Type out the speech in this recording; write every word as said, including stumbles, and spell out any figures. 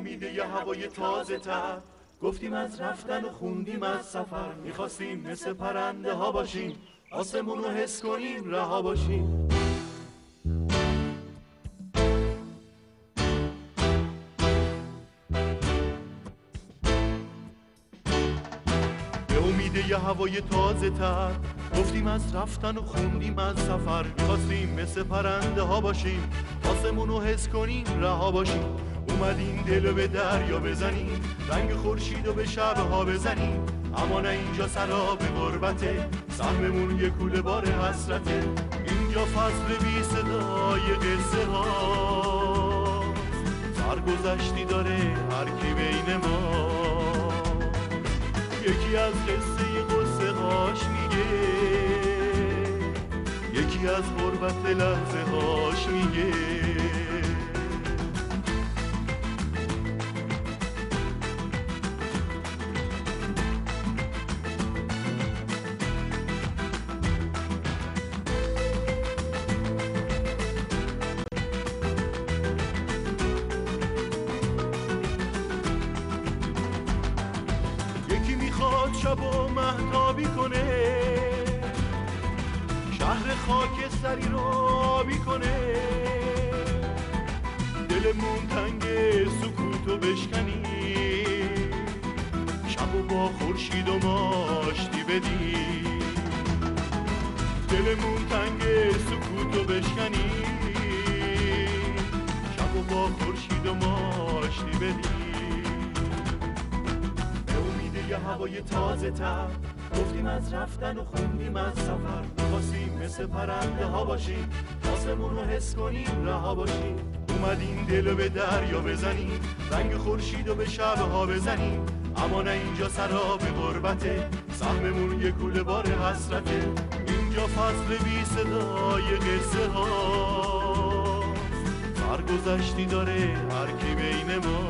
امید یه هوای تازه تر گفتیم از رفتن و خوندیم از سفر، میخواستیم مثل پرنده ها باشیم، آسمون رو حس کنیم رها باشیم. به امید یه هوای تازه تر گفتیم از رفتن و خوندیم از سفر، میخواستیم مثل پرنده ها باشیم، آسمون رو حس کنیم رها باشیم. اومدیم دل به دریا بزنیم، رنگ خورشید رو به شبها بزنیم، اما نه اینجا سراب غربته، سهممون یه کوله بار حسرته. اینجا فصل بی صدای قصه ها، سرگذشتی داره هر کی بین ما، یکی از قصه قصه هاش میگه، یکی از غربت لحظه هاش میگه. شب و مهتابی کنه، شهر خاکستری رو آبی کنه، دلمون تنگ سکوتو بشکنی، شب و با خورشید و ماشتی بدی، دلمون تنگ سکوتو بشکنی، شب و با خورشید و ماشتی بدی. یه هوای تازه تر گفتیم از رفتن و خوندیم از سفر، میخواستیم مثل پرنده ها باشیم، آسمون رو حس کنیم رها باشیم. اومدیم دل به دریا بزنیم، رنگ خورشید رو به شبها بزنیم، اما نه اینجا سراب غربته، سهممون یه کوله بار حسرته. اینجا فصل بی صدای قصه ها، سرگذشتی داره هر کی بین ما،